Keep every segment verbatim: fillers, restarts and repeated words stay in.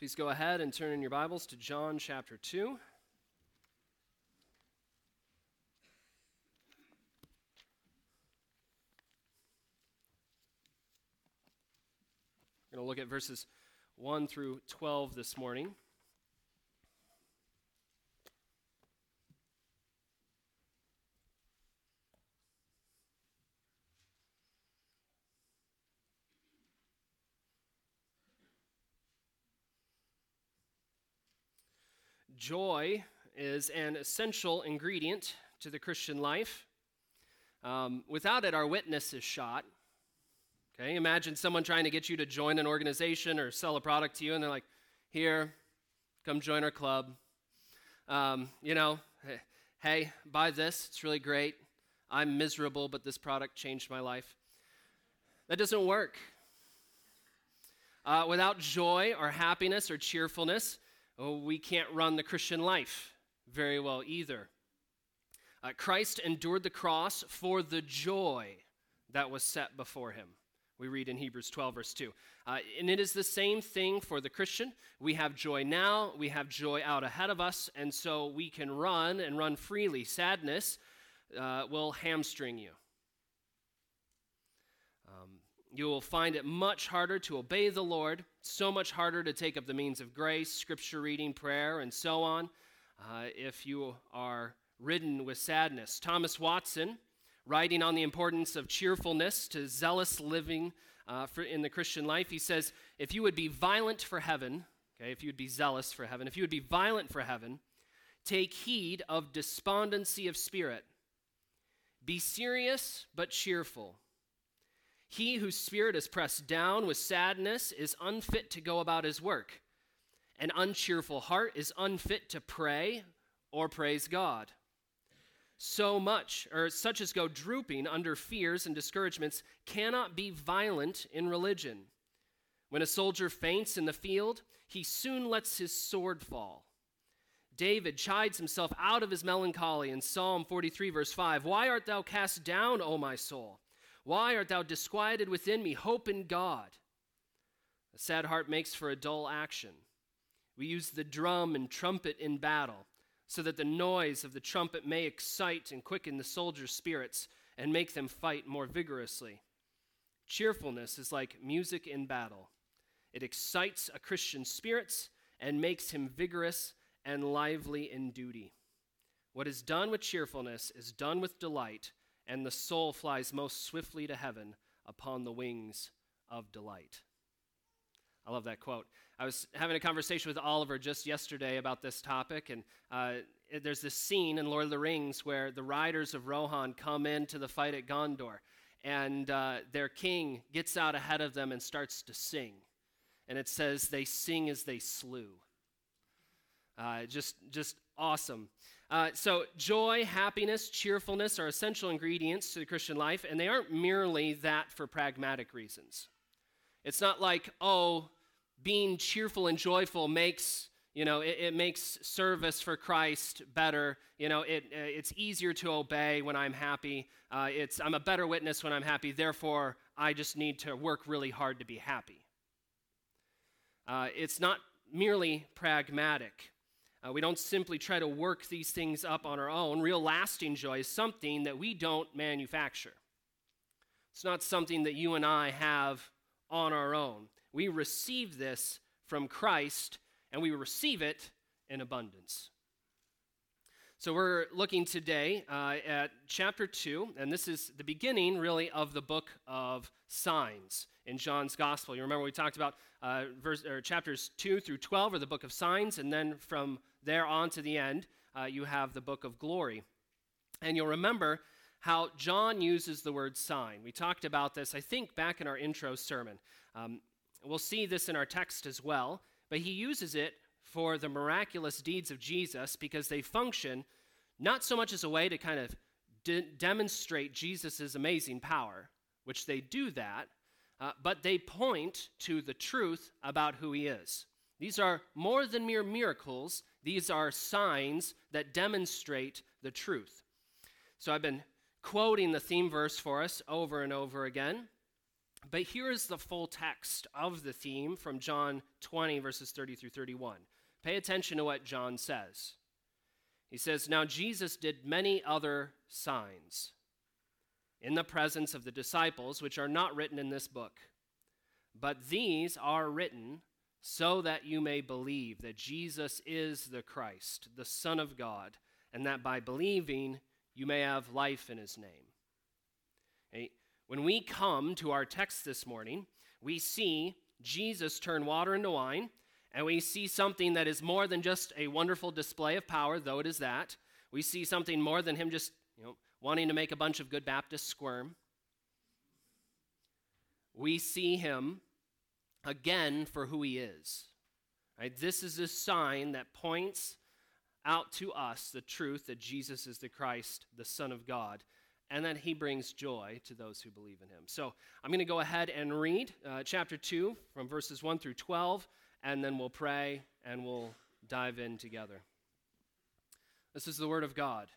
Please go ahead and turn in your Bibles to John chapter two. We're going to look at verses one through twelve this morning. Joy is an essential ingredient to the Christian life. Um, without it, our witness is shot. Okay, imagine someone trying to get you to join an organization or sell a product to you, and they're like, here, come join our club. Um, you know, hey, buy this, it's really great. I'm miserable, but this product changed my life. That doesn't work. Uh, without joy or happiness or cheerfulness, oh, we can't run the Christian life very well either. Uh, Christ endured the cross for the joy that was set before him. We read in Hebrews twelve, verse two. Uh, and it is the same thing for the Christian. We have joy now, we have joy out ahead of us, and so we can run and run freely. Sadness uh, will hamstring you. Um, You will find it much harder to obey the Lord, so much harder to take up the means of grace, scripture reading, prayer, and so on, uh, if you are ridden with sadness. Thomas Watson, writing on the importance of cheerfulness to zealous living uh, for, in the Christian life, he says, if you would be violent for heaven, okay, if you would be zealous for heaven, if you would be violent for heaven, take heed of despondency of spirit. Be serious but cheerful. He whose spirit is pressed down with sadness is unfit to go about his work. An uncheerful heart is unfit to pray or praise God. So much, or such as go drooping under fears and discouragements, cannot be violent in religion. When a soldier faints in the field, he soon lets his sword fall. David chides himself out of his melancholy in Psalm forty-three, verse five. Why art thou cast down, O my soul? Why art thou disquieted within me? Hope in God. A sad heart makes for a dull action. We use the drum and trumpet in battle, so that the noise of the trumpet may excite and quicken the soldiers' spirits and make them fight more vigorously. Cheerfulness is like music in battle. It excites a Christian's spirits and makes him vigorous and lively in duty. What is done with cheerfulness is done with delight, and the soul flies most swiftly to heaven upon the wings of delight. I love that quote. I was having a conversation with Oliver just yesterday about this topic, and uh, there's this scene in Lord of the Rings where the riders of Rohan come into the fight at Gondor, and uh, their king gets out ahead of them and starts to sing. And it says, they sing as they slew. Uh, just, just awesome. Uh, so joy, happiness, cheerfulness are essential ingredients to the Christian life, and they aren't merely that for pragmatic reasons. It's not like, oh, being cheerful and joyful makes, you know, it, it makes service for Christ better. You know, it uh, it's easier to obey when I'm happy. Uh, it's I'm a better witness when I'm happy. Therefore, I just need to work really hard to be happy. Uh, it's not merely pragmatic. Uh, we don't simply try to work these things up on our own. Real lasting joy is something that we don't manufacture. It's not something that you and I have on our own. We receive this from Christ, and we receive it in abundance. So we're looking today uh, at chapter two, and this is the beginning, really, of the book of signs in John's Gospel. You remember we talked about uh, verse, or chapters two through twelve are the book of signs, and then from there on to the end, uh, you have the book of glory. And you'll remember how John uses the word sign. We talked about this, I think, back in our intro sermon. Um, we'll see this in our text as well, but he uses it for the miraculous deeds of Jesus because they function not so much as a way to kind of de- demonstrate Jesus' amazing power, which they do that, uh, but they point to the truth about who he is. These are more than mere miracles. These are signs that demonstrate the truth. So I've been quoting the theme verse for us over and over again. But here is the full text of the theme from John twenty, verses thirty through thirty-one. Pay attention to what John says. He says, "Now Jesus did many other signs in the presence of the disciples, which are not written in this book. But these are written so that you may believe that Jesus is the Christ, the Son of God, and that by believing you may have life in his name." Okay. When we come to our text this morning, we see Jesus turn water into wine, and we see something that is more than just a wonderful display of power, though it is that. We see something more than him just, you know, wanting to make a bunch of good Baptists squirm. We see him again for who he is. Right? This is a sign that points out to us the truth that Jesus is the Christ, the Son of God, and that he brings joy to those who believe in him. So I'm going to go ahead and read uh, chapter two from verses one through twelve, and then we'll pray and we'll dive in together. This is the word of God.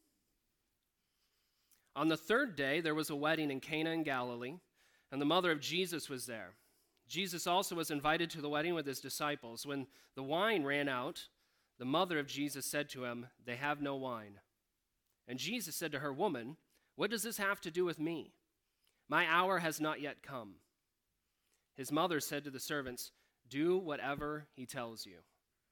On the third day, there was a wedding in Cana in Galilee, and the mother of Jesus was there. Jesus also was invited to the wedding with his disciples. When the wine ran out, the mother of Jesus said to him, "They have no wine." And Jesus said to her, "Woman, what does this have to do with me? My hour has not yet come." His mother said to the servants, "Do whatever he tells you."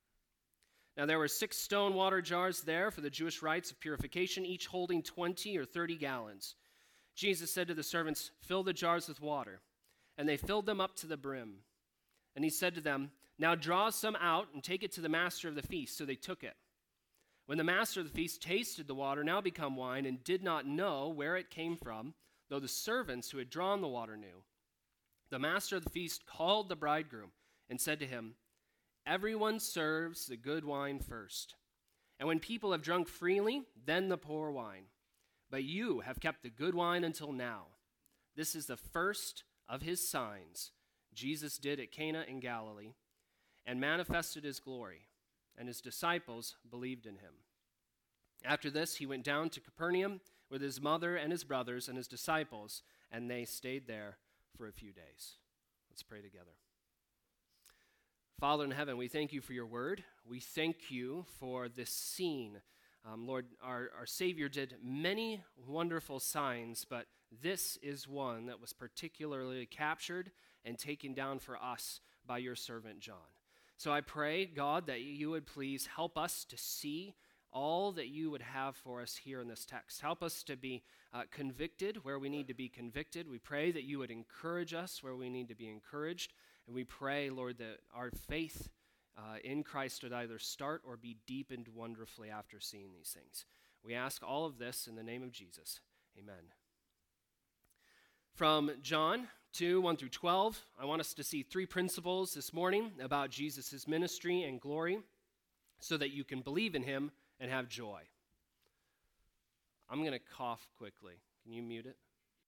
Now there were six stone water jars there for the Jewish rites of purification, each holding twenty or thirty gallons. Jesus said to the servants, "Fill the jars with water." And they filled them up to the brim. And he said to them, "Now draw some out and take it to the master of the feast." So they took it. When the master of the feast tasted the water, now become wine, and did not know where it came from, though the servants who had drawn the water knew, the master of the feast called the bridegroom and said to him, "Everyone serves the good wine first, and when people have drunk freely, then the poor wine. But you have kept the good wine until now." This is the first of his signs Jesus did at Cana in Galilee, and manifested his glory, and his disciples believed in him. After this, he went down to Capernaum with his mother and his brothers and his disciples, and they stayed there for a few days. Let's pray together. Father in heaven, we thank you for your word. We thank you for this scene. Um, Lord, our, our Savior did many wonderful signs, but this is one that was particularly captured and taken down for us by your servant John. So I pray, God, that you would please help us to see all that you would have for us here in this text. Help us to be uh, convicted where we need to be convicted. We pray that you would encourage us where we need to be encouraged. And we pray, Lord, that our faith uh, in Christ would either start or be deepened wonderfully after seeing these things. We ask all of this in the name of Jesus. Amen. From John two, one through twelve, I want us to see three principles this morning about Jesus' ministry and glory so that you can believe in him and have joy. I'm going to cough quickly. Can you mute it?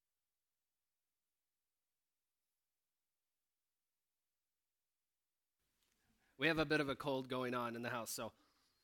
We have a bit of a cold going on in the house, so.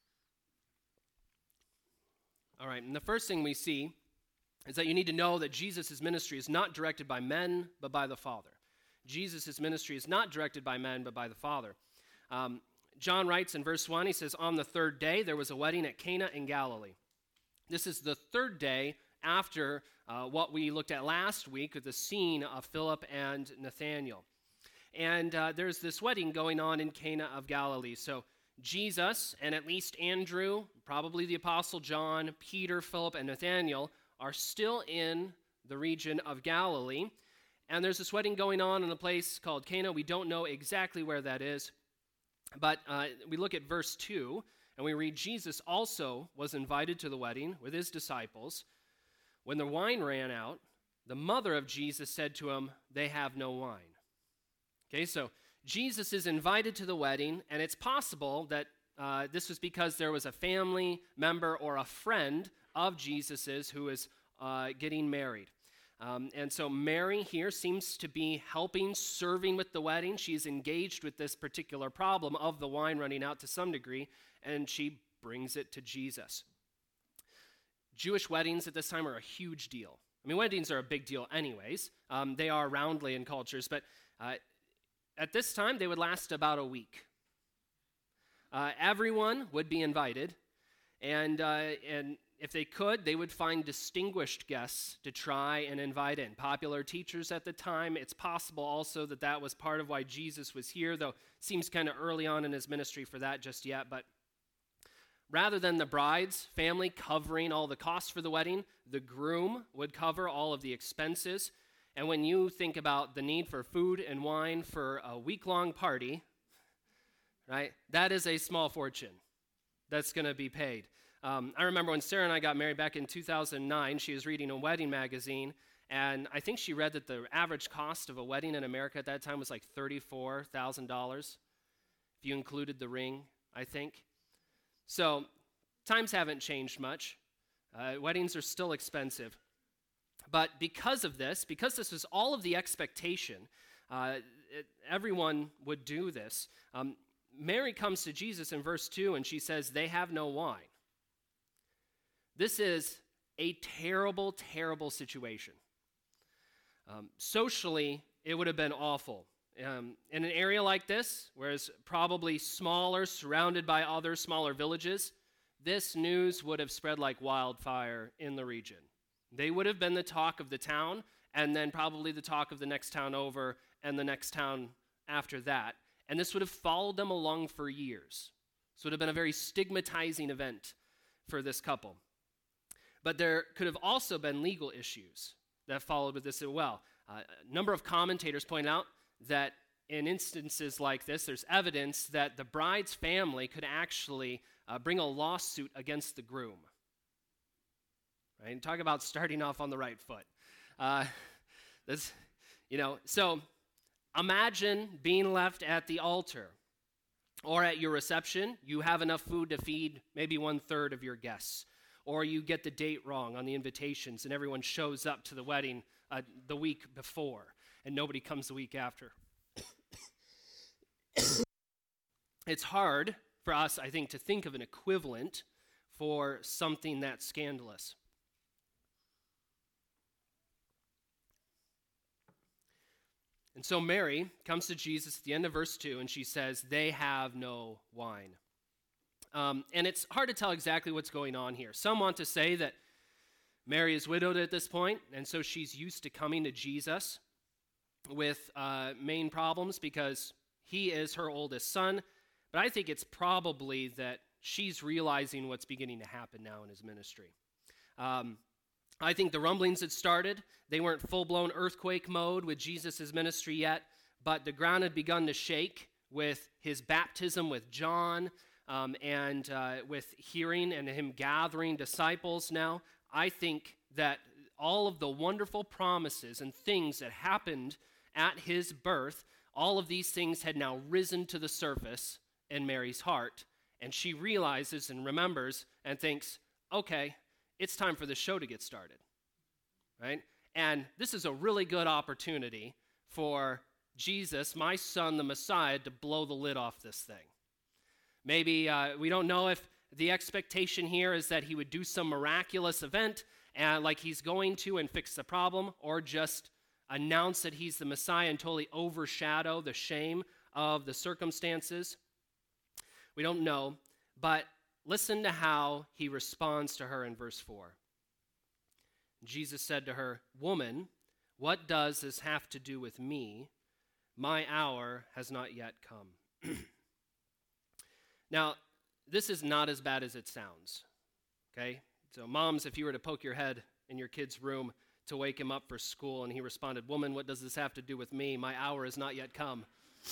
All right, and the first thing we see is that you need to know that Jesus' ministry is not directed by men, but by the Father. Jesus' ministry is not directed by men, but by the Father. Um, John writes in verse one, he says, "On the third day, there was a wedding at Cana in Galilee." This is the third day after uh, what we looked at last week with the scene of Philip and Nathanael. And uh, there's this wedding going on in Cana of Galilee. So Jesus and at least Andrew, probably the Apostle John, Peter, Philip, and Nathanael are still in the region of Galilee. And there's this wedding going on in a place called Cana. We don't know exactly where that is. But uh, we look at verse two, and we read, Jesus also was invited to the wedding with his disciples. When the wine ran out, the mother of Jesus said to him, "They have no wine." Okay, so Jesus is invited to the wedding, and it's possible that uh, this was because there was a family member or a friend of Jesus's who is uh, getting married. Um, and so Mary here seems to be helping, serving with the wedding. She's engaged with this particular problem of the wine running out to some degree, and she brings it to Jesus. Jewish weddings at this time are a huge deal. I mean, weddings are a big deal anyways. Um, they are roundly in cultures, but uh, at this time, they would last about a week. Uh, everyone would be invited, and uh, and if they could, they would find distinguished guests to try and invite in. Popular teachers at the time. It's possible also that that was part of why Jesus was here, though it seems kind of early on in his ministry for that just yet. But rather than the bride's family covering all the costs for the wedding, the groom would cover all of the expenses. And when you think about the need for food and wine for a week-long party, right, that is a small fortune that's going to be paid. Um, I remember when Sarah and I got married back in two thousand nine, she was reading a wedding magazine, and I think she read that the average cost of a wedding in America at that time was like thirty-four thousand dollars, if you included the ring, I think. So times haven't changed much. Uh, weddings are still expensive. But because of this, because this was all of the expectation, uh, it, everyone would do this. Um, Mary comes to Jesus in verse two, and she says, they have no wine. This is a terrible, terrible situation. Um, socially, it would have been awful. Um, in an area like this, where it's probably smaller, surrounded by other smaller villages, this news would have spread like wildfire in the region. They would have been the talk of the town, and then probably the talk of the next town over, and the next town after that. And this would have followed them along for years. This would have been a very stigmatizing event for this couple. But there could have also been legal issues that followed with this as well. Uh, a number of commentators point out that in instances like this, there's evidence that the bride's family could actually uh, bring a lawsuit against the groom. Right? And talk about starting off on the right foot. Uh, this, you know, so imagine being left at the altar or at your reception. You have enough food to feed maybe one third of your guests. Or you get the date wrong on the invitations and everyone shows up to the wedding uh, the week before and nobody comes the week after. It's hard for us, I think, to think of an equivalent for something that scandalous. And so Mary comes to Jesus at the end of verse two, and she says, they have no wine. Um, and it's hard to tell exactly what's going on here. Some want to say that Mary is widowed at this point, and so she's used to coming to Jesus with uh, main problems because he is her oldest son. But I think it's probably that she's realizing what's beginning to happen now in his ministry. Um, I think the rumblings had started. They weren't full-blown earthquake mode with Jesus' ministry yet, but the ground had begun to shake with his baptism with John, um, and uh, with hearing and him gathering disciples now. I think that all of the wonderful promises and things that happened at his birth, all of these things had now risen to the surface in Mary's heart, and she realizes and remembers and thinks, okay, it's time for the show to get started, right? And this is a really good opportunity for Jesus, my son, the Messiah, to blow the lid off this thing. Maybe uh, we don't know if the expectation here is that he would do some miraculous event and like he's going to and fix the problem, or just announce that he's the Messiah and totally overshadow the shame of the circumstances. We don't know, but listen to how he responds to her in verse four. Jesus said to her, "Woman, what does this have to do with me? My hour has not yet come." Now, this is not as bad as it sounds, okay? So moms, if you were to poke your head in your kid's room to wake him up for school and he responded, "Woman, what does this have to do with me? My hour has not yet come."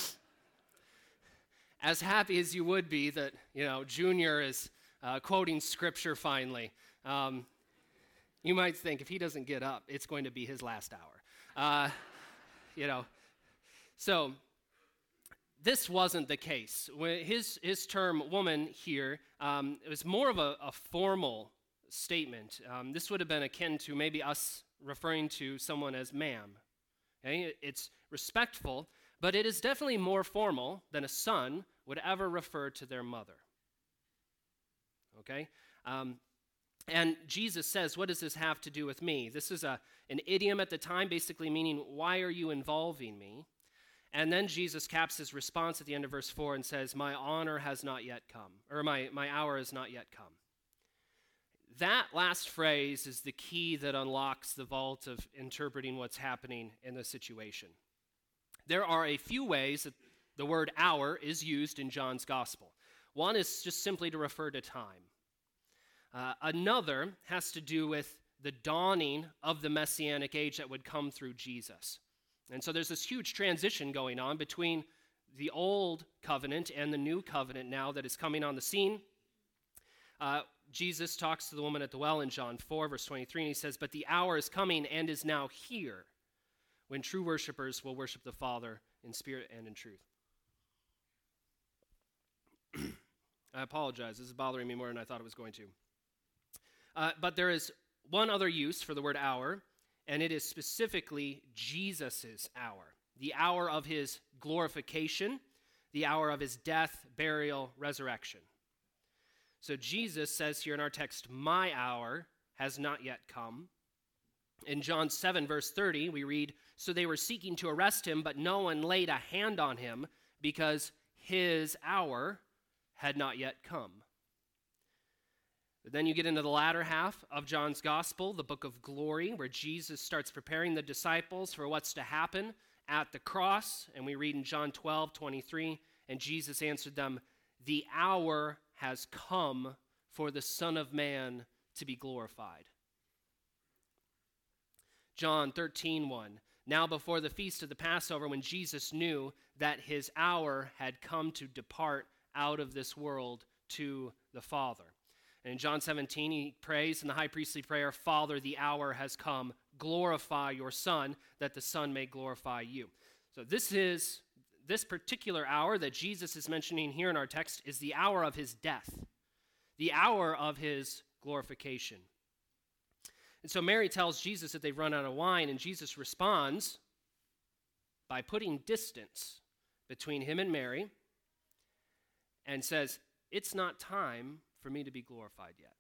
As happy as you would be that, you know, Junior is uh, quoting scripture finally, um, you might think if he doesn't get up, it's going to be his last hour. Uh, you know, so this wasn't the case. When his, his term woman here, um, it was more of a, a formal statement. Um, this would have been akin to maybe us referring to someone as ma'am. Okay? It's respectful, but it is definitely more formal than a son would ever refer to their mother. Okay? Um, And Jesus says, what does this have to do with me? This is a, an idiom at the time, basically meaning, why are you involving me? And then Jesus caps his response at the end of verse four and says, my honor has not yet come, or my, my hour has not yet come. That last phrase is the key that unlocks the vault of interpreting what's happening in the situation. There are a few ways that the word hour is used in John's gospel. One is just simply to refer to time. Uh, another has to do with the dawning of the Messianic age that would come through Jesus. And so there's this huge transition going on between the old covenant and the new covenant now that is coming on the scene. Uh, Jesus talks to the woman at the well in John four, verse twenty-three, and he says, but the hour is coming and is now here when true worshipers will worship the Father in spirit and in truth. I apologize. This is bothering me more than I thought it was going to. Uh, but there is one other use for the word hour, and it is specifically Jesus' hour, the hour of his glorification, the hour of his death, burial, resurrection. So Jesus says here in our text, my hour has not yet come. In John seven, verse thirty, we read, so they were seeking to arrest him, but no one laid a hand on him because his hour had not yet come. But then you get into the latter half of John's gospel, the book of glory, where Jesus starts preparing the disciples for what's to happen at the cross. And we read in John twelve, twenty-three, and Jesus answered them, the hour has come for the Son of Man to be glorified. John thirteen, one, now before the feast of the Passover, when Jesus knew that his hour had come to depart out of this world to the Father. And in John seventeen, he prays in the high priestly prayer, Father, the hour has come. Glorify your Son, that the Son may glorify you. So this is, this particular hour that Jesus is mentioning here in our text is the hour of his death, the hour of his glorification. And so Mary tells Jesus that they've run out of wine, and Jesus responds by putting distance between him and Mary and says, it's not time for me to be glorified yet.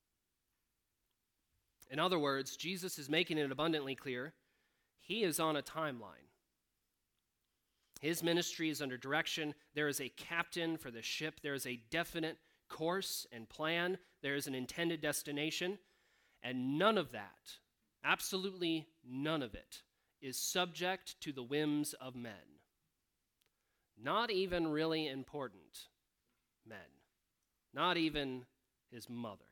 In other words, Jesus is making it abundantly clear he is on a timeline. His ministry is under direction. There is a captain for the ship. There is a definite course and plan. There is an intended destination. And none of that, absolutely none of it, is subject to the whims of men. Not even really important men. Not even his mother.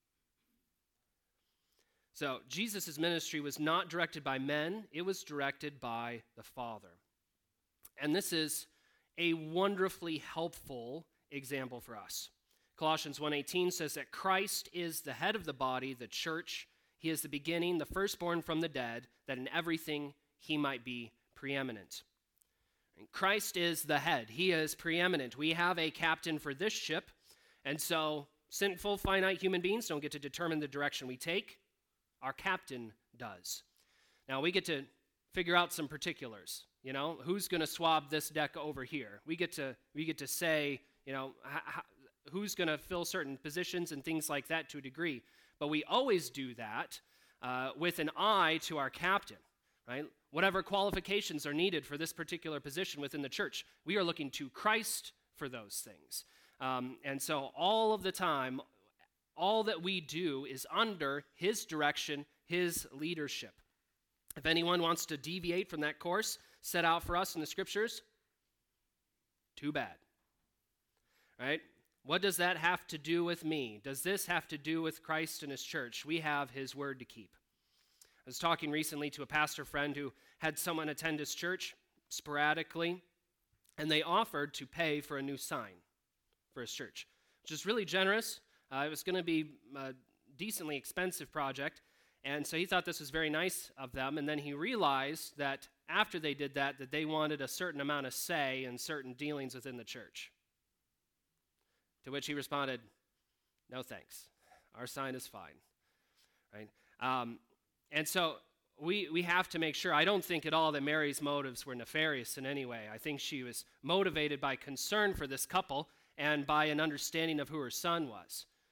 So Jesus' ministry was not directed by men. It was directed by the Father. And this is a wonderfully helpful example for us. Colossians one eighteen says that Christ is the head of the body, the church. He is the beginning, the firstborn from the dead, that in everything he might be preeminent. And Christ is the head. He is preeminent. We have a captain for this ship, and so sinful, finite human beings don't get to determine the direction we take. Our captain does. Now, we get to figure out some particulars. You know, who's going to swab this deck over here? We get to we get to say, you know, h- who's going to fill certain positions and things like that to a degree. But we always do that uh, with an eye to our captain, right? Whatever qualifications are needed for this particular position within the church, we are looking to Christ for those things. Um, and so all of the time, all that we do is under his direction, his leadership. If anyone wants to deviate from that course set out for us in the scriptures, too bad. Right? What does that have to do with me? Does this have to do with Christ and his church? We have his word to keep. I was talking recently to a pastor friend who had someone attend his church sporadically, and they offered to pay for a new sign for his church, which is really generous. Uh, it was going to be a decently expensive project, and so he thought this was very nice of them, and then he realized that after they did that, that they wanted a certain amount of say in certain dealings within the church. To which he responded, no thanks. Our sign is fine. Right? Um, and so we we have to make sure. I don't think at all that Mary's motives were nefarious in any way. I think she was motivated by concern for this couple and by an understanding of who her son was.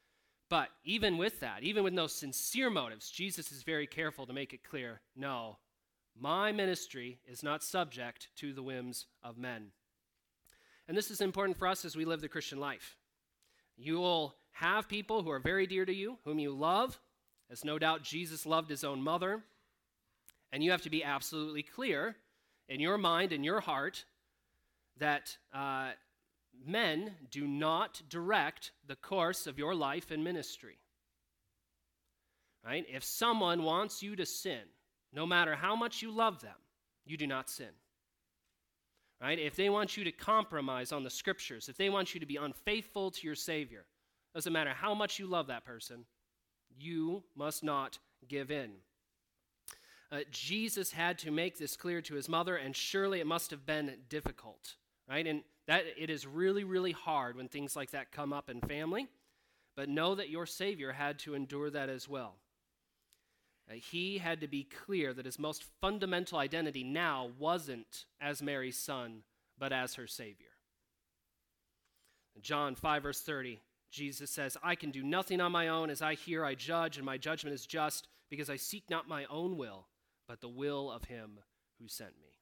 But even with that, even with those sincere motives, Jesus is very careful to make it clear, no, my ministry is not subject to the whims of men. And this is important for us as we live the Christian life. You will have people who are very dear to you, whom you love, as no doubt Jesus loved his own mother. And you have to be absolutely clear in your mind and your heart that uh, men do not direct the course of your life and ministry. Right? If someone wants you to sin, no matter how much you love them, you do not sin. Right? If they want you to compromise on the scriptures, if they want you to be unfaithful to your Savior, doesn't matter how much you love that person, you must not give in. Uh, Jesus had to make this clear to his mother, and surely it must have been difficult, right? And that it is really, really hard when things like that come up in family, but know that your Savior had to endure that as well. Uh, he had to be clear that his most fundamental identity now wasn't as Mary's son, but as her Savior. In John five, verse thirty, Jesus says, I can do nothing on my own. As I hear, I judge, and my judgment is just, because I seek not my own will, but the will of him who sent me.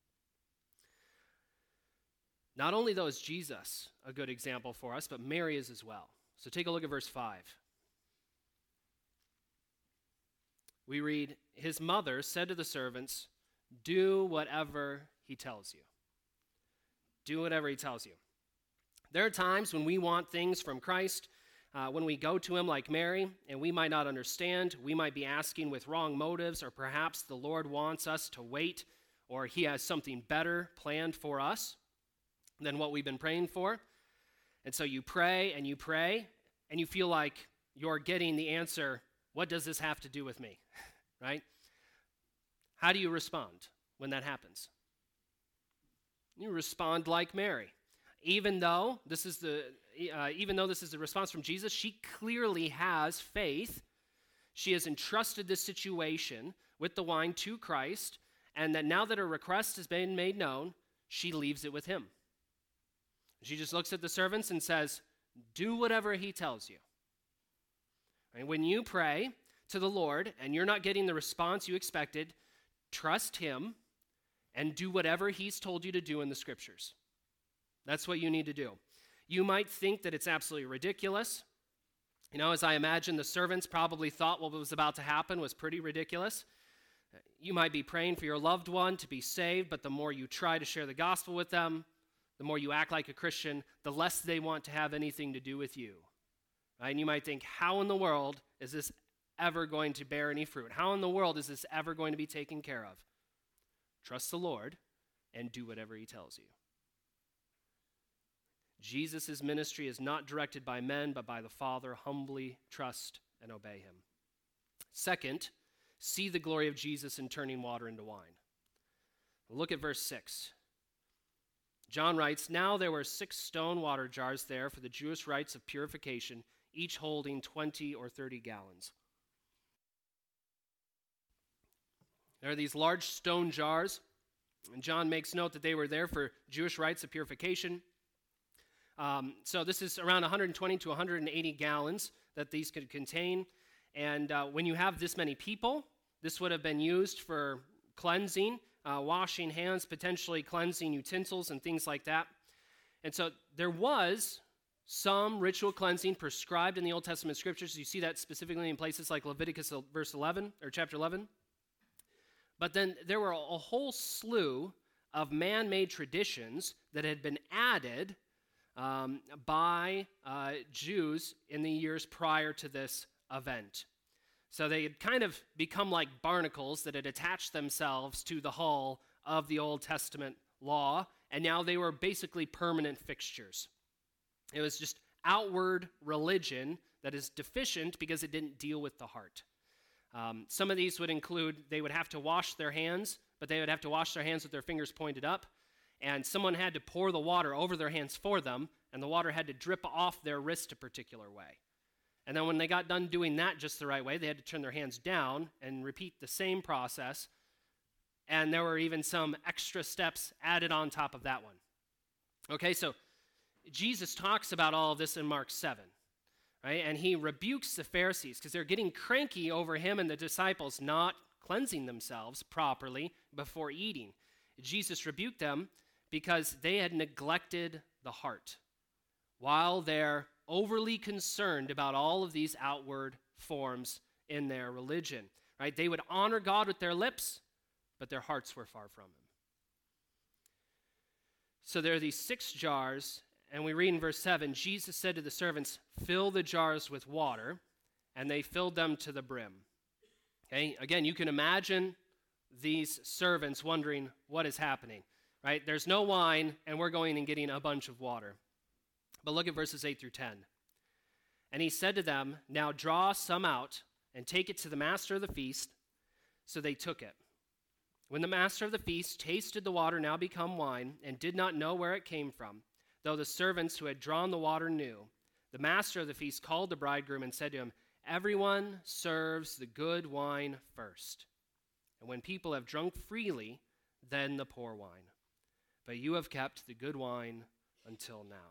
Not only, though, is Jesus a good example for us, but Mary is as well. So take a look at verse five. We read, his mother said to the servants, do whatever he tells you. Do whatever he tells you. There are times when we want things from Christ, uh, when we go to him like Mary, and we might not understand. We might be asking with wrong motives, or perhaps the Lord wants us to wait, or he has something better planned for us than what we've been praying for. And so you pray and you pray, and you feel like you're getting the answer, what does this have to do with me, right? How do you respond when that happens? You respond like Mary. Even though this is the uh, even though this is the response from Jesus, she clearly has faith. She has entrusted this situation with the wine to Christ, and that now that her request has been made known, she leaves it with him. She just looks at the servants and says, do whatever he tells you. And when you pray to the Lord and you're not getting the response you expected, trust him and do whatever he's told you to do in the scriptures. That's what you need to do. You might think that it's absolutely ridiculous. You know, as I imagine, the servants probably thought what was about to happen was pretty ridiculous. You might be praying for your loved one to be saved, but the more you try to share the gospel with them, the more you act like a Christian, the less they want to have anything to do with you. Right? And you might think, how in the world is this ever going to bear any fruit? How in the world is this ever going to be taken care of? Trust the Lord and do whatever he tells you. Jesus' ministry is not directed by men, but by the Father. Humbly trust and obey him. Second, see the glory of Jesus in turning water into wine. Look at verse six. John writes, now there were six stone water jars there for the Jewish rites of purification, each holding twenty or thirty gallons. There are these large stone jars, and John makes note that they were there for Jewish rites of purification. Um, so this is around one hundred twenty to one hundred eighty gallons that these could contain. And uh, when you have this many people, this would have been used for cleansing, uh, washing hands, potentially cleansing utensils and things like that. And so there was some ritual cleansing prescribed in the Old Testament scriptures. You see that specifically in places like Leviticus verse eleven or chapter eleven. But then there were a whole slew of man-made traditions that had been added Um, by uh, Jews in the years prior to this event. So they had kind of become like barnacles that had attached themselves to the hull of the Old Testament law, and now they were basically permanent fixtures. It was just outward religion that is deficient because it didn't deal with the heart. Um, some of these would include they would have to wash their hands, but they would have to wash their hands with their fingers pointed up. And someone had to pour the water over their hands for them, and the water had to drip off their wrist a particular way. And then when they got done doing that just the right way, they had to turn their hands down and repeat the same process. And there were even some extra steps added on top of that one. Okay, so Jesus talks about all of this in Mark seven. right? And he rebukes the Pharisees because they're getting cranky over him and the disciples not cleansing themselves properly before eating. Jesus rebuked them because they had neglected the heart while they're overly concerned about all of these outward forms in their religion, right? They would honor God with their lips, but their hearts were far from him. So there are these six jars, and we read in verse seven, Jesus said to the servants, fill the jars with water, and they filled them to the brim. Okay, again, you can imagine these servants wondering what is happening, right? There's no wine, and we're going and getting a bunch of water. But look at verses eight through ten. And he said to them, now draw some out and take it to the master of the feast. So they took it. When the master of the feast tasted the water now become wine and did not know where it came from, though the servants who had drawn the water knew, the master of the feast called the bridegroom and said to him, everyone serves the good wine first. And when people have drunk freely, then the poor wine. But you have kept the good wine until now.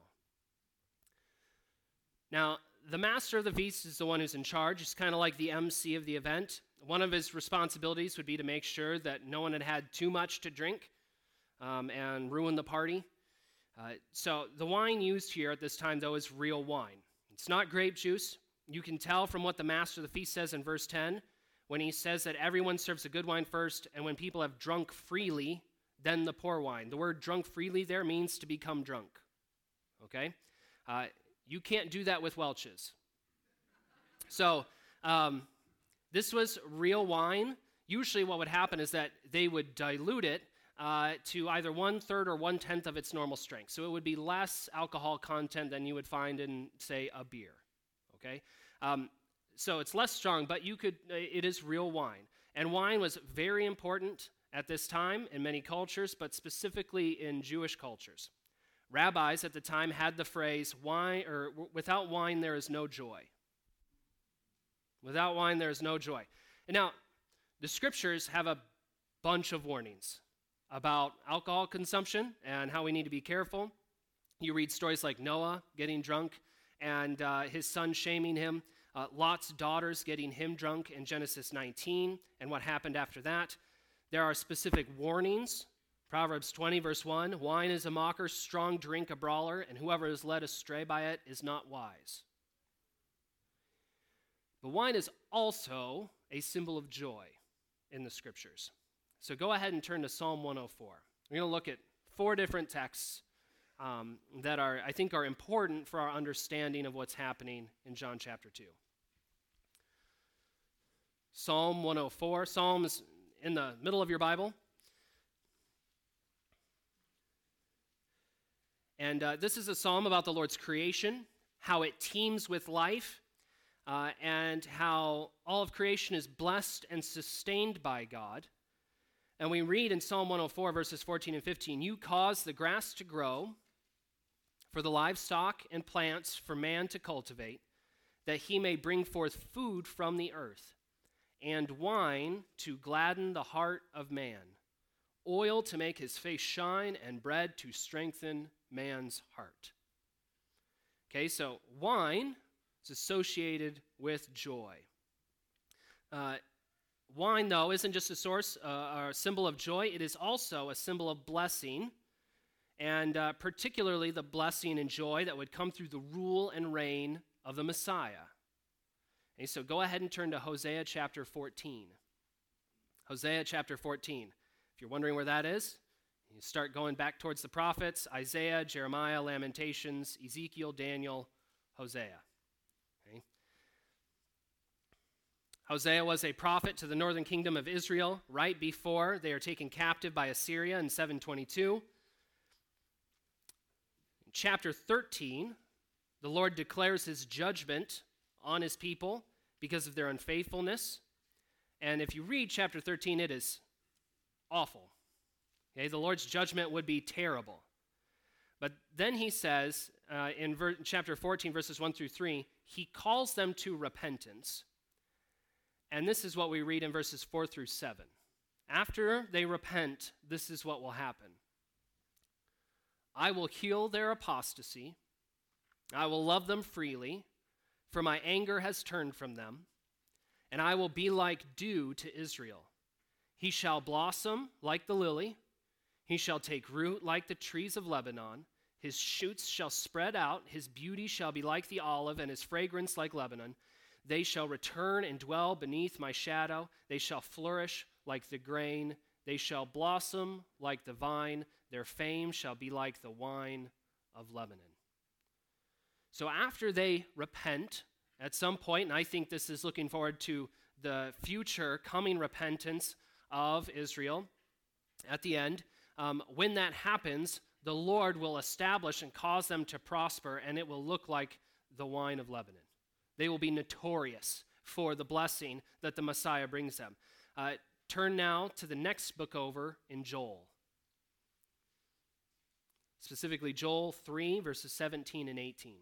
Now, the master of the feast is the one who's in charge. He's kind of like the M C of the event. One of his responsibilities would be to make sure that no one had had too much to drink um, and ruin the party. Uh, so the wine used here at this time, though, is real wine. It's not grape juice. You can tell from what the master of the feast says in verse ten, when he says that everyone serves the good wine first, and when people have drunk freely, then the poor wine. The word drunk freely there means to become drunk, okay? Uh, you can't do that with Welch's. So um, this was real wine. Usually what would happen is that they would dilute it uh, to either one-third or one-tenth of its normal strength. So it would be less alcohol content than you would find in, say, a beer, okay? Um, so it's less strong, but you could. It is real wine. And wine was very important at this time in many cultures, but specifically in Jewish cultures. Rabbis at the time had the phrase, wine, or without wine there is no joy. Without wine there is no joy. And now, the scriptures have a bunch of warnings about alcohol consumption and how we need to be careful. You read stories like Noah getting drunk and uh, his son shaming him, uh, Lot's daughters getting him drunk in Genesis nineteen, and what happened after that. There are specific warnings. Proverbs twenty, verse one, wine is a mocker, strong drink a brawler, and whoever is led astray by it is not wise. But wine is also a symbol of joy in the scriptures. So go ahead and turn to Psalm one oh four. We're going to look at four different texts um, that are, I think, are important for our understanding of what's happening in John chapter two. Psalm one oh four. Psalm is in the middle of your Bible. And uh, this is a psalm about the Lord's creation, how it teems with life, uh, and how all of creation is blessed and sustained by God. And we read in Psalm one oh four, verses fourteen and fifteen, you cause the grass to grow for the livestock and plants for man to cultivate, that he may bring forth food from the earth, and wine to gladden the heart of man, oil to make his face shine, and bread to strengthen man's heart. Okay, so wine is associated with joy. Uh, wine, though, isn't just a source uh, or a symbol of joy. It is also a symbol of blessing, and uh, particularly the blessing and joy that would come through the rule and reign of the Messiah. Okay, so go ahead and turn to Hosea chapter fourteen. Hosea chapter fourteen. If you're wondering where that is, you start going back towards the prophets, Isaiah, Jeremiah, Lamentations, Ezekiel, Daniel, Hosea. Okay. Hosea was a prophet to the northern kingdom of Israel right before they are taken captive by Assyria in seven twenty-two. In chapter thirteen, the Lord declares his judgment on his people because of their unfaithfulness. And if you read chapter thirteen, it is awful. Okay, the Lord's judgment would be terrible. But then he says uh, in ver- chapter fourteen, verses one through three, he calls them to repentance. And this is what we read in verses four through seven. After they repent, this is what will happen. I will heal their apostasy. I will love them freely, for my anger has turned from them, and I will be like dew to Israel. He shall blossom like the lily. He shall take root like the trees of Lebanon. His shoots shall spread out. His beauty shall be like the olive, and his fragrance like Lebanon. They shall return and dwell beneath my shadow. They shall flourish like the grain. They shall blossom like the vine. Their fame shall be like the wine of Lebanon. So after they repent at some point, and I think this is looking forward to the future coming repentance of Israel at the end, um, when that happens, the Lord will establish and cause them to prosper, and it will look like the wine of Lebanon. They will be notorious for the blessing that the Messiah brings them. Uh, turn now to the next book over in Joel. Specifically Joel three, verses seventeen and eighteen.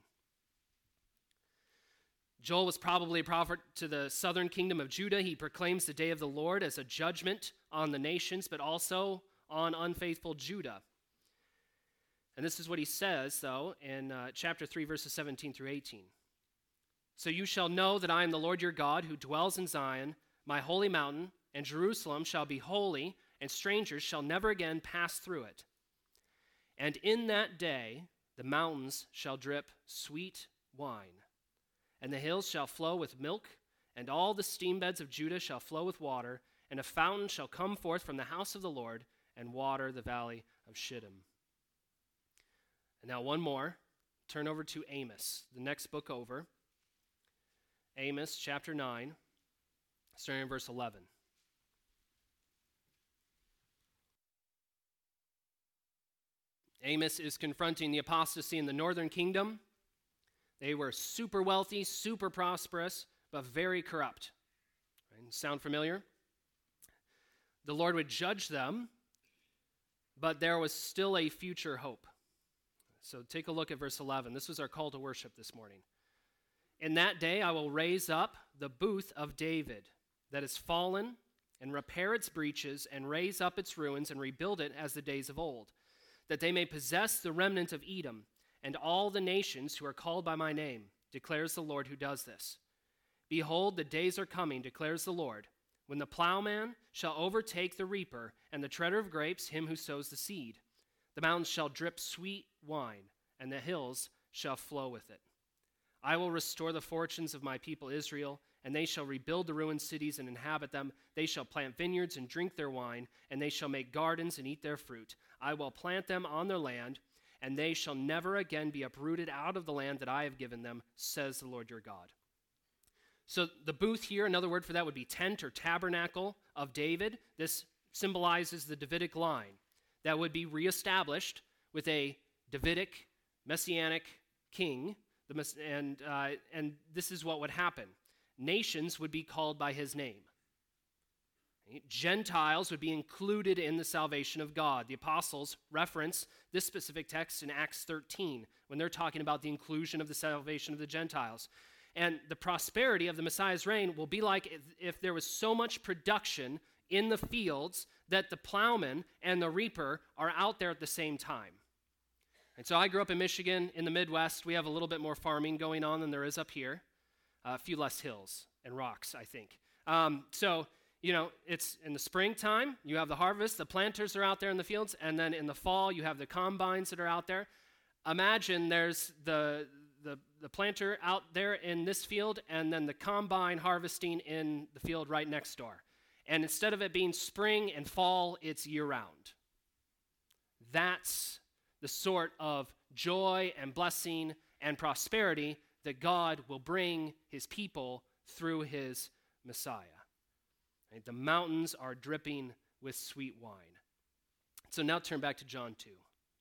Joel was probably a prophet to the southern kingdom of Judah. He proclaims the day of the Lord as a judgment on the nations, but also on unfaithful Judah. And this is what he says, though, in uh, chapter three, verses seventeen through eighteen. So you shall know that I am the Lord your God, who dwells in Zion, my holy mountain, and Jerusalem shall be holy, and strangers shall never again pass through it. And in that day the mountains shall drip sweet wine, and the hills shall flow with milk, and all the stream beds of Judah shall flow with water, and a fountain shall come forth from the house of the Lord, and water the valley of Shittim. And now one more. Turn over to Amos, the next book over. Amos chapter nine, starting in verse eleven. Amos is confronting the apostasy in the northern kingdom. They were super wealthy, super prosperous, but very corrupt. Right? Sound familiar? The Lord would judge them, but there was still a future hope. So take a look at verse eleven. This was our call to worship this morning. In that day I will raise up the booth of David that is fallen, and repair its breaches, and raise up its ruins, and rebuild it as the days of old, that they may possess the remnant of Edom, and all the nations who are called by my name, declares the Lord who does this. Behold, the days are coming, declares the Lord, when the plowman shall overtake the reaper, and the treader of grapes him who sows the seed. The mountains shall drip sweet wine, and the hills shall flow with it. I will restore the fortunes of my people Israel, and they shall rebuild the ruined cities and inhabit them. They shall plant vineyards and drink their wine, and they shall make gardens and eat their fruit. I will plant them on their land, and they shall never again be uprooted out of the land that I have given them, says the Lord your God. So the booth here, another word for that would be tent or tabernacle of David. This symbolizes the Davidic line that would be reestablished with a Davidic messianic king. The, and, uh, and this is what would happen. Nations would be called by his name. Gentiles would be included in the salvation of God. The apostles reference this specific text in Acts thirteen when they're talking about the inclusion of the salvation of the Gentiles. And the prosperity of the Messiah's reign will be like if, if there was so much production in the fields that the plowman and the reaper are out there at the same time. And so I grew up in Michigan, in the Midwest. We have a little bit more farming going on than there is up here. Uh, a few less hills and rocks, I think. Um, so, you know, it's in the springtime, you have the harvest, the planters are out there in the fields, and then in the fall, you have the combines that are out there. Imagine there's the, the, the planter out there in this field, and then the combine harvesting in the field right next door. And instead of it being spring and fall, it's year-round. That's the sort of joy and blessing and prosperity that God will bring his people through his Messiah. Right? The mountains are dripping with sweet wine. So now turn back to John two.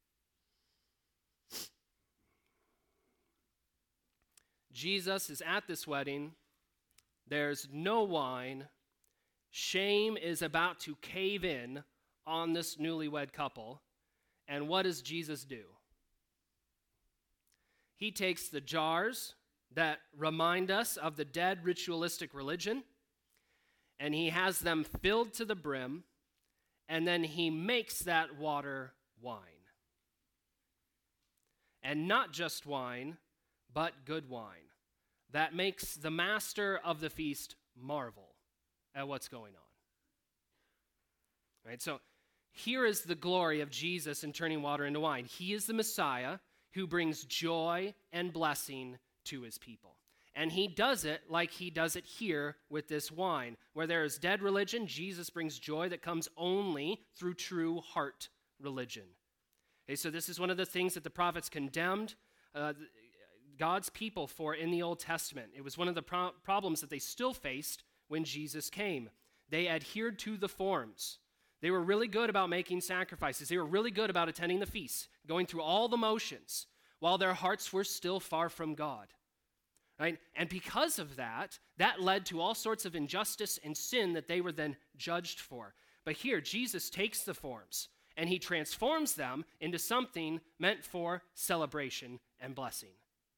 Jesus is at this wedding. There's no wine. Shame is about to cave in on this newlywed couple. And what does Jesus do? He takes the jars that remind us of the dead ritualistic religion, and he has them filled to the brim, and then he makes that water wine. And not just wine, but good wine. that makes the master of the feast marvel at what's going on. Right? So here is the glory of Jesus in turning water into wine. He is the Messiah who brings joy and blessing to his people. And he does it like he does it here with this wine. Where there is dead religion, Jesus brings joy that comes only through true heart religion. Okay, so this is one of the things that the prophets condemned uh, God's people for in the Old Testament. It was one of the pro- problems that they still faced when Jesus came. They adhered to the forms. They were really good about making sacrifices. They were really good about attending the feasts, going through all the motions, while their hearts were still far from God. Right? And because of that, that led to all sorts of injustice and sin that they were then judged for. But here, Jesus takes the forms, and he transforms them into something meant for celebration and blessing.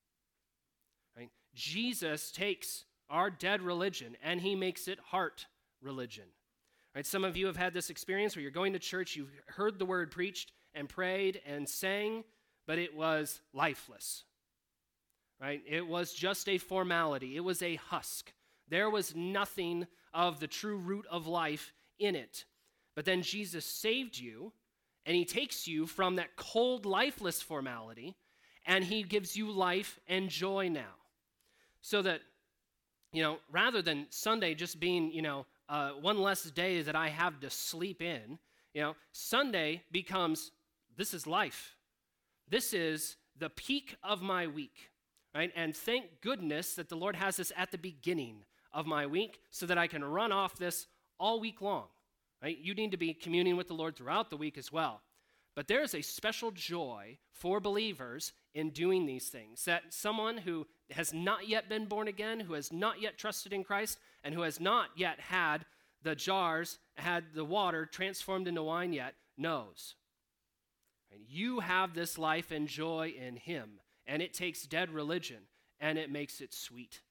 Right? Jesus takes our dead religion, and he makes it heart religion. Right? Some of you have had this experience where you're going to church, you've heard the word preached and prayed and sang, but it was lifeless. Right? It was just a formality. It was a husk. There was nothing of the true root of life in it. But then Jesus saved you, and he takes you from that cold, lifeless formality, and he gives you life and joy now. So that, you know, rather than Sunday just being, you know, uh, one less day that I have to sleep in, you know, Sunday becomes, this is life. This is the peak of my week. Right? And thank goodness that the Lord has this at the beginning of my week so that I can run off this all week long. Right? You need to be communing with the Lord throughout the week as well. But there is a special joy for believers in doing these things, that someone who has not yet been born again, who has not yet trusted in Christ, and who has not yet had the jars, had the water transformed into wine yet, knows. Right? You have this life and joy in him. And it takes dead religion, and it makes it sweet.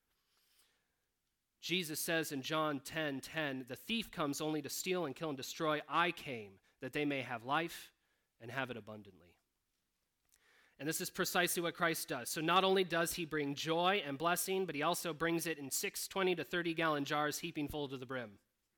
Jesus says in John ten ten, the thief comes only to steal and kill and destroy. I came that they may have life and have it abundantly. And this is precisely what Christ does. So not only does he bring joy and blessing, but he also brings it in six twenty to thirty gallon jars, heaping full to the brim.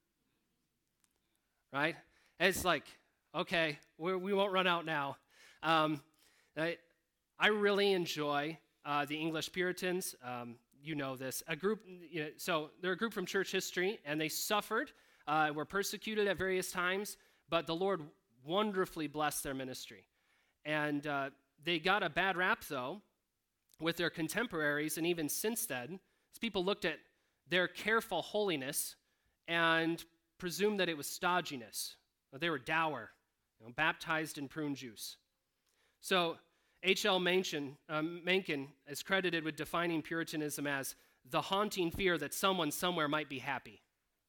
Right? And it's like, okay, we're, we won't run out now. Um, I, I really enjoy uh, the English Puritans. Um, you know this. A group, you know, so they're a group from church history, and they suffered, uh, were persecuted at various times, but the Lord wonderfully blessed their ministry. And uh, they got a bad rap, though, with their contemporaries, and even since then, as people looked at their careful holiness and presumed that it was stodginess, that they were dour, you know, baptized in prune juice. So H L Mencken, um, Mencken is credited with defining Puritanism as the haunting fear that someone somewhere might be happy.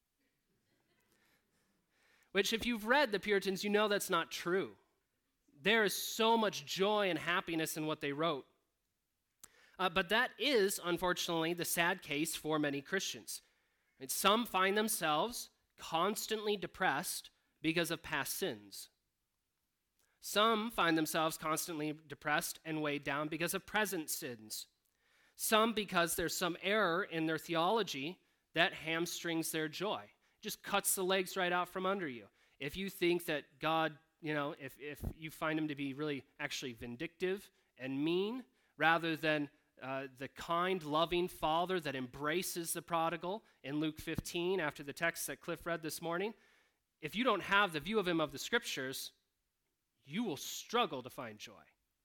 Which, if you've read the Puritans, you know that's not true. There is so much joy and happiness in what they wrote. Uh, but that is, unfortunately, the sad case for many Christians. And some find themselves constantly depressed because of past sins. Some find themselves constantly depressed and weighed down because of present sins. Some because there's some error in their theology that hamstrings their joy. Just cuts the legs right out from under you. If you think that God, you know, if, if you find him to be really actually vindictive and mean, rather than uh, the kind, loving father that embraces the prodigal in Luke fifteen, after the text that Cliff read this morning, if you don't have the view of him of the scriptures, you will struggle to find joy.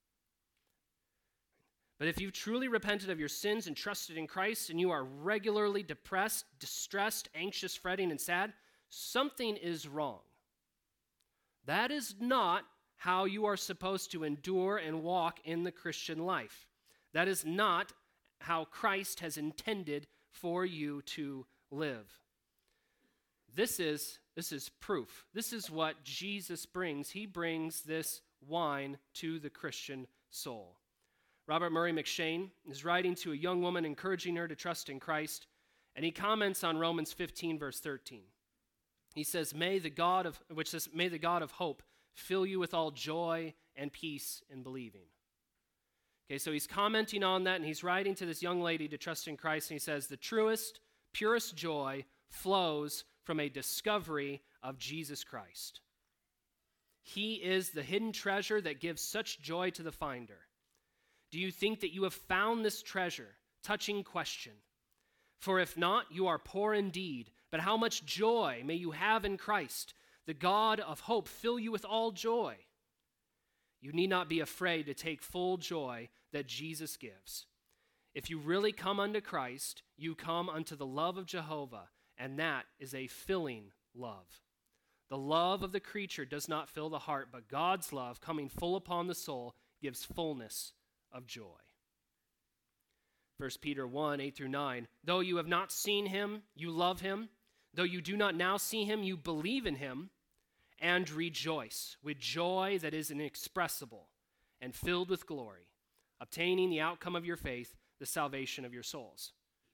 But if you've truly repented of your sins and trusted in Christ, and you are regularly depressed, distressed, anxious, fretting, and sad, something is wrong. That is not how you are supposed to endure and walk in the Christian life. That is not how Christ has intended for you to live. This is, this is proof. This is what Jesus brings. He brings this wine to the Christian soul. Robert Murray McShane is writing to a young woman, encouraging her to trust in Christ, and he comments on Romans fifteen, verse thirteen. He says, "May the God of which says, may the God of hope fill you with all joy and peace in believing." Okay, so he's commenting on that, and he's writing to this young lady to trust in Christ, and he says, the truest, purest joy flows from a discovery of Jesus Christ. He is the hidden treasure that gives such joy to the finder. Do you think that you have found this treasure? Touching question. For if not, you are poor indeed. But how much joy may you have in Christ? The God of hope fill you with all joy. You need not be afraid to take full joy that Jesus gives. If you really come unto Christ, you come unto the love of Jehovah, and that is a filling love. The love of the creature does not fill the heart, but God's love, coming full upon the soul, gives fullness of joy. First Peter one, eight through nine, though you have not seen him, you love him. Though you do not now see him, you believe in him and rejoice with joy that is inexpressible and filled with glory, obtaining the outcome of your faith, the salvation of your souls.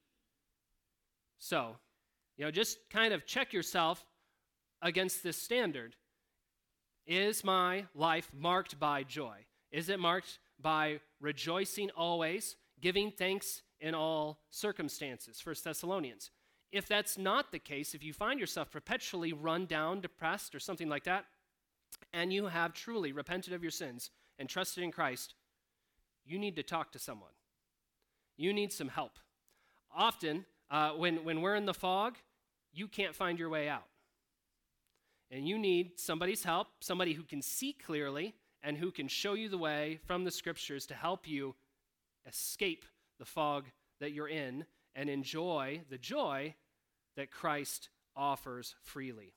So, you know, just kind of check yourself against this standard. Is my life marked by joy? Is it marked by rejoicing always, giving thanks in all circumstances? First Thessalonians. If that's not the case, if you find yourself perpetually run down, depressed, or something like that, and you have truly repented of your sins and trusted in Christ, you need to talk to someone. You need some help. Often, uh, when, when we're in the fog, you can't find your way out. And you need somebody's help, somebody who can see clearly and who can show you the way from the Scriptures to help you escape the fog that you're in and enjoy the joy that Christ offers freely.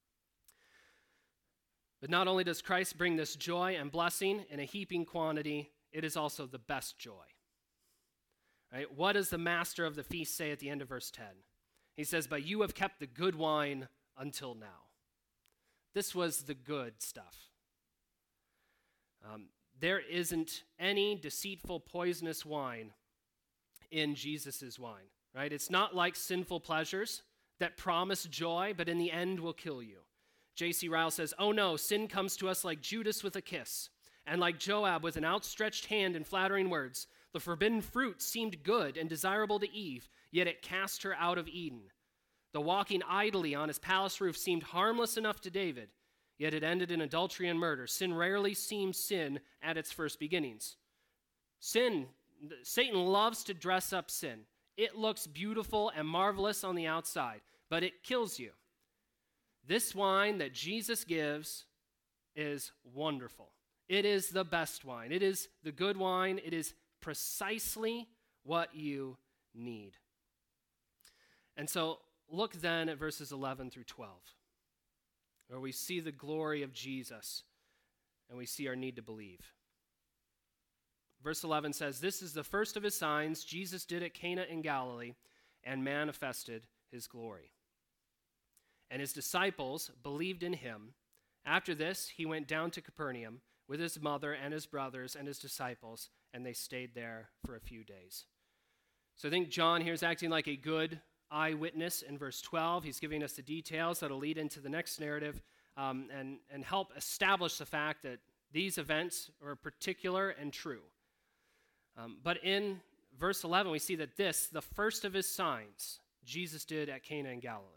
But not only does Christ bring this joy and blessing in a heaping quantity, it is also the best joy. Right? What does the master of the feast say at the end of verse ten? He says, but you have kept the good wine until now. This was the good stuff. Um, there isn't any deceitful, poisonous wine in Jesus' wine, right? It's not like sinful pleasures that promise joy, but in the end will kill you. J C Ryle says, oh no, sin comes to us like Judas with a kiss, and like Joab with an outstretched hand and flattering words. The forbidden fruit seemed good and desirable to Eve, yet it cast her out of Eden. The walking idly on his palace roof seemed harmless enough to David, yet it ended in adultery and murder. Sin rarely seems sin at its first beginnings. Sin, Satan loves to dress up sin. It looks beautiful and marvelous on the outside, but it kills you. This wine that Jesus gives is wonderful. It is the best wine. It is the good wine. It is precisely what you need. And so look then at verses eleven through twelve, where we see the glory of Jesus and we see our need to believe. Verse eleven says, this is the first of his signs Jesus did at Cana in Galilee and manifested his glory. And his disciples believed in him. After this, he went down to Capernaum with his mother and his brothers and his disciples, and they stayed there for a few days. So I think John here is acting like a good eyewitness in verse twelve. He's giving us the details that will lead into the next narrative um, and, and help establish the fact that these events are particular and true. Um, but in verse eleven, we see that this, the first of his signs, Jesus did at Cana in Galilee.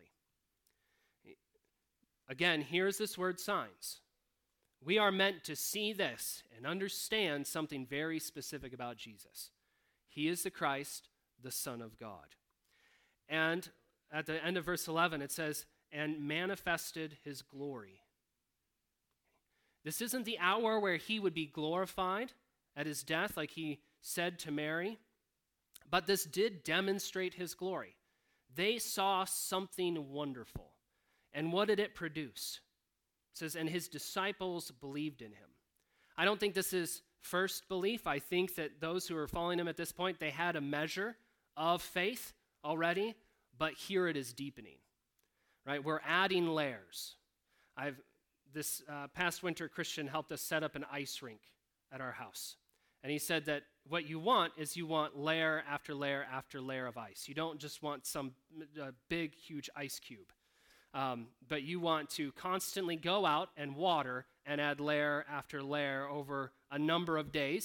Again, here's this word signs. We are meant to see this and understand something very specific about Jesus. He is the Christ, the Son of God. And at the end of verse eleven, it says, and manifested his glory. This isn't the hour where he would be glorified at his death, like he said to Mary, but this did demonstrate his glory. They saw something wonderful. And what did it produce? It says, and his disciples believed in him. I don't think this is first belief. I think that those who are following him at this point, they had a measure of faith already, but here it is deepening, right? We're adding layers. I've This uh, past winter, Christian helped us set up an ice rink at our house. And he said that what you want is you want layer after layer after layer of ice. You don't just want some uh, big, huge ice cube. Um, but you want to constantly go out and water and add layer after layer over a number of days,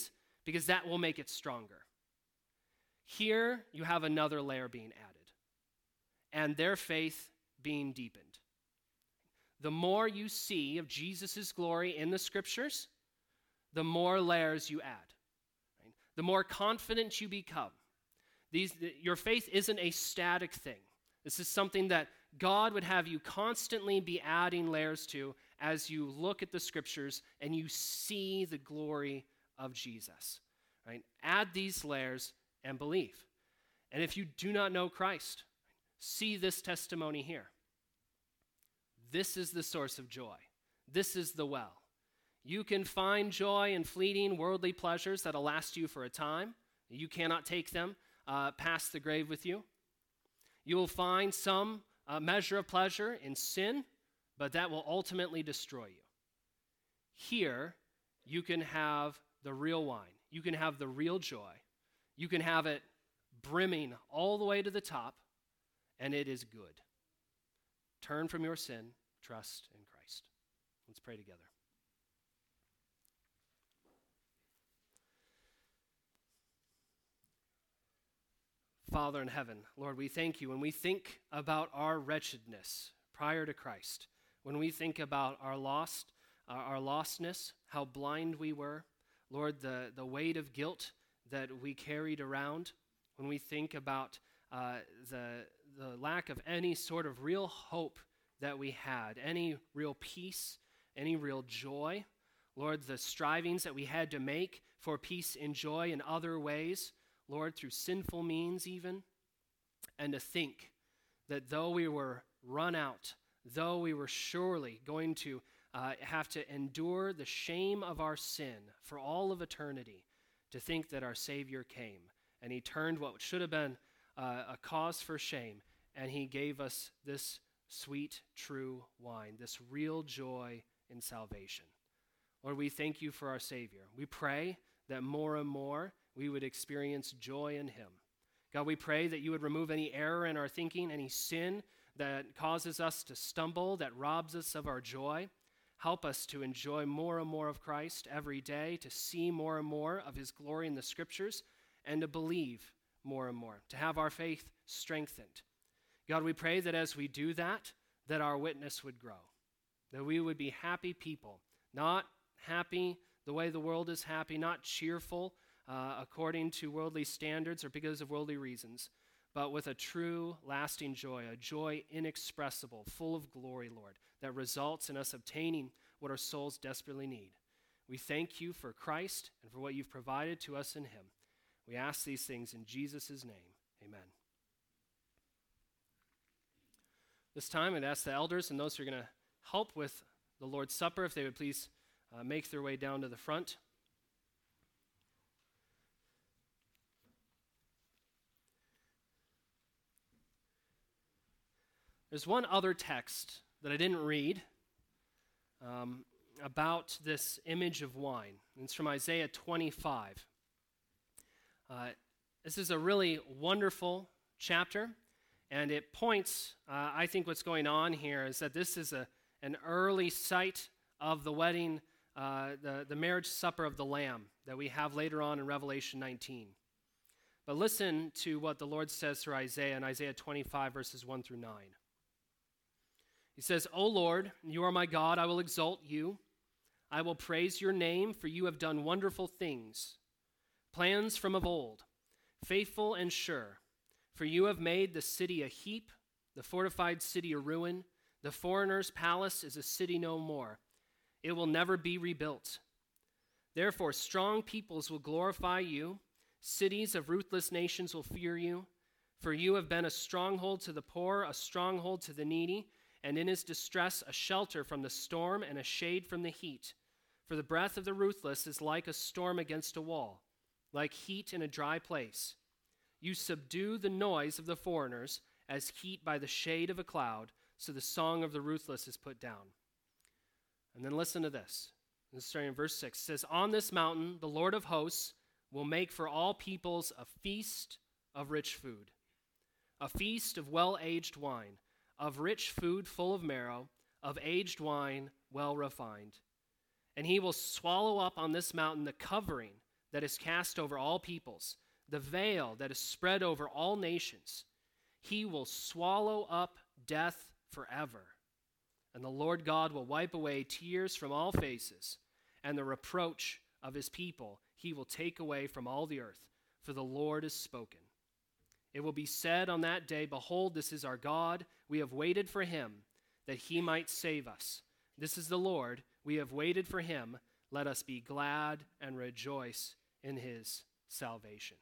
because that will make it stronger. Here, you have another layer being added, and their faith being deepened. The more you see of Jesus' glory in the Scriptures, the more layers you add. Right? The more confident you become. These, your faith isn't a static thing. This is something that God would have you constantly be adding layers to as you look at the Scriptures and you see the glory of Jesus. Right? Add these layers and believe. And if you do not know Christ, see this testimony here. This is the source of joy. This is the well. You can find joy in fleeting worldly pleasures that'll last you for a time. You cannot take them uh, past the grave with you. You will find some uh, measure of pleasure in sin, but that will ultimately destroy you. Here, you can have the real wine. You can have the real joy. You can have it brimming all the way to the top, and it is good. Turn from your sin, trust in Christ. Let's pray together. Father in heaven, Lord, we thank you when we think about our wretchedness prior to Christ, when we think about our lost, uh, our lostness, how blind we were, Lord, the, the weight of guilt that we carried around, when we think about uh, the, the lack of any sort of real hope that we had, any real peace, any real joy, Lord, the strivings that we had to make for peace and joy in other ways, Lord, through sinful means even, and to think that though we were run out, though we were surely going to uh, have to endure the shame of our sin for all of eternity, to think that our Savior came, and he turned what should have been uh, a cause for shame, and he gave us this sweet, true wine, this real joy in salvation. Lord, we thank you for our Savior. We pray that more and more we would experience joy in him. God, we pray that you would remove any error in our thinking, any sin that causes us to stumble, that robs us of our joy. Help us to enjoy more and more of Christ every day, to see more and more of his glory in the Scriptures, and to believe more and more, to have our faith strengthened. God, we pray that as we do that, that our witness would grow, that we would be happy people, not happy the way the world is happy, not cheerful uh, according to worldly standards or because of worldly reasons, but with a true, lasting joy, a joy inexpressible, full of glory, Lord, that results in us obtaining what our souls desperately need. We thank you for Christ and for what you've provided to us in him. We ask these things in Jesus' name. Amen. This time, I'd ask the elders and those who are going to help with the Lord's Supper, if they would please uh, make their way down to the front. There's one other text that I didn't read um, about this image of wine. It's from Isaiah twenty-five. Uh, this is a really wonderful chapter, and it points, uh, I think what's going on here is that this is a, an early sight of the wedding, uh, the, the marriage supper of the Lamb that we have later on in Revelation nineteen. But listen to what the Lord says through Isaiah in Isaiah twenty-five, verses one through nine. He says, O Lord, you are my God, I will exalt you. I will praise your name, for you have done wonderful things. Plans from of old, faithful and sure. For you have made the city a heap, the fortified city a ruin. The foreigner's palace is a city no more. It will never be rebuilt. Therefore, strong peoples will glorify you. Cities of ruthless nations will fear you. For you have been a stronghold to the poor, a stronghold to the needy, and in his distress a shelter from the storm and a shade from the heat. For the breath of the ruthless is like a storm against a wall, like heat in a dry place. You subdue the noise of the foreigners as heat by the shade of a cloud, so the song of the ruthless is put down. And then listen to this. This is starting in verse six. It says, On this mountain the Lord of hosts will make for all peoples a feast of rich food, a feast of well-aged wine, of rich food full of marrow, of aged wine well refined. And he will swallow up on this mountain the covering that is cast over all peoples, the veil that is spread over all nations. He will swallow up death forever. And the Lord God will wipe away tears from all faces, and the reproach of his people he will take away from all the earth, for the Lord has spoken. It will be said on that day, behold, this is our God. We have waited for him, that he might save us. This is the Lord. We have waited for him. Let us be glad and rejoice in his salvation.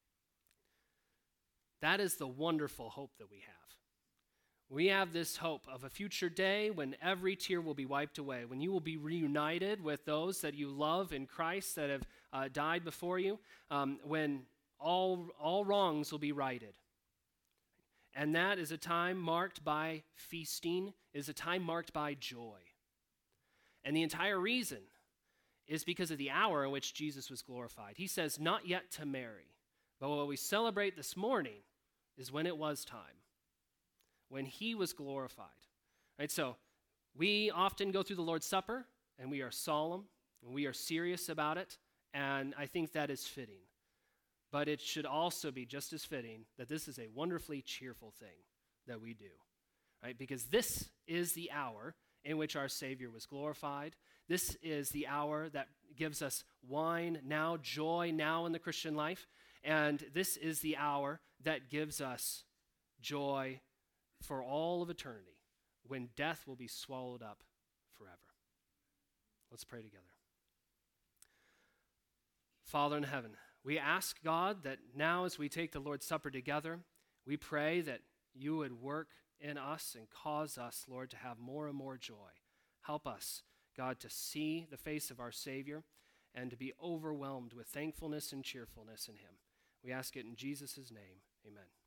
That is the wonderful hope that we have. We have this hope of a future day when every tear will be wiped away, when you will be reunited with those that you love in Christ that have uh, died before you, um, when all, all wrongs will be righted. And that is a time marked by feasting, is a time marked by joy. And the entire reason is because of the hour in which Jesus was glorified. He says, not yet to marry, but what we celebrate this morning is when it was time, when he was glorified. Right? So we often go through the Lord's Supper, and we are solemn, and we are serious about it, and I think that is fitting. But it should also be just as fitting that this is a wonderfully cheerful thing that we do, right? Because this is the hour in which our Savior was glorified. This is the hour that gives us wine now, joy now in the Christian life, and this is the hour that gives us joy for all of eternity, when death will be swallowed up forever. Let's pray together. Father in heaven, we ask, God, that now as we take the Lord's Supper together, we pray that you would work in us and cause us, Lord, to have more and more joy. Help us, God, to see the face of our Savior and to be overwhelmed with thankfulness and cheerfulness in him. We ask it in Jesus' name. Amen.